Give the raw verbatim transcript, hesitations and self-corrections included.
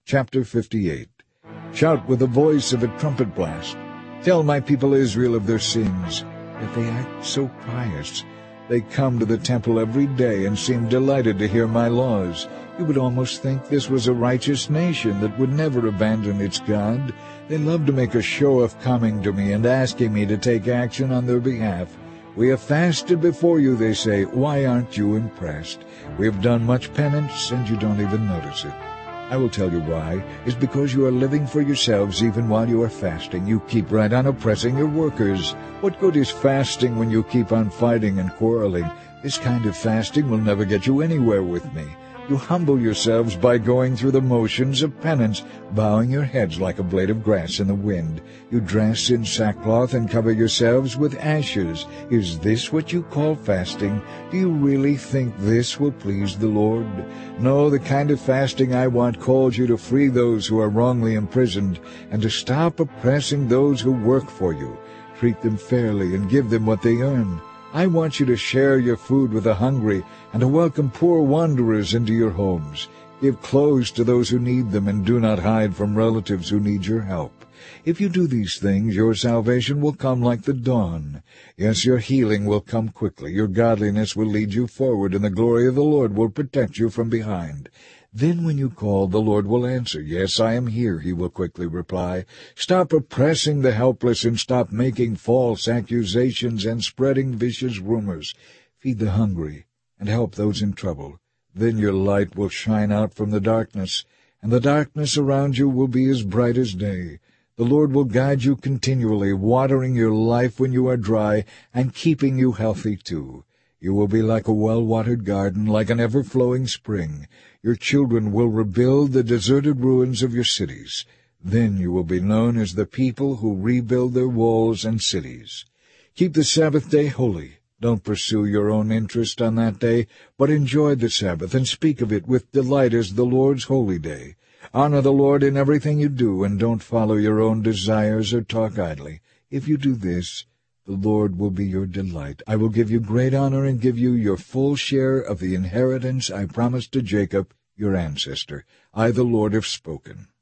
Chapter fifty-eight. Shout with the voice of a trumpet blast. Tell my people Israel of their sins, that they act so pious. They come to the temple every day and seem delighted to hear my laws. You would almost think this was a righteous nation that would never abandon its God. They love to make a show of coming to me and asking me to take action on their behalf. We have fasted before you, they say. Why aren't you impressed? We have done much penance, and you don't even notice it. I will tell you why. It's because you are living for yourselves even while you are fasting. You keep right on oppressing your workers. What good is fasting when you keep on fighting and quarreling? This kind of fasting will never get you anywhere with me. You humble yourselves by going through the motions of penance, bowing your heads like a blade of grass in the wind. You dress in sackcloth and cover yourselves with ashes. Is this what you call fasting? Do you really think this will please the Lord? No, the kind of fasting I want calls you to free those who are wrongly imprisoned and to stop oppressing those who work for you. Treat them fairly and give them what they earn. I want you to share your food with the hungry and to welcome poor wanderers into your homes. Give clothes to those who need them and do not hide from relatives who need your help. If you do these things, your salvation will come like the dawn. Yes, your healing will come quickly. Your godliness will lead you forward, and the glory of the Lord will protect you from behind. Then when you call, the Lord will answer. Yes, I am here, he will quickly reply. Stop oppressing the helpless and stop making false accusations and spreading vicious rumors. Feed the hungry and help those in trouble. Then your light will shine out from the darkness, and the darkness around you will be as bright as day. The Lord will guide you continually, watering your life when you are dry and keeping you healthy too. You will be like a well-watered garden, like an ever-flowing spring. Your children will rebuild the deserted ruins of your cities. Then you will be known as the people who rebuild their walls and cities. Keep the Sabbath day holy. Don't pursue your own interest on that day, but enjoy the Sabbath and speak of it with delight as the Lord's holy day. Honor the Lord in everything you do, and don't follow your own desires or talk idly. If you do this, the Lord will be your delight. I will give you great honor and give you your full share of the inheritance I promised to Jacob, your ancestor. I, the Lord, have spoken.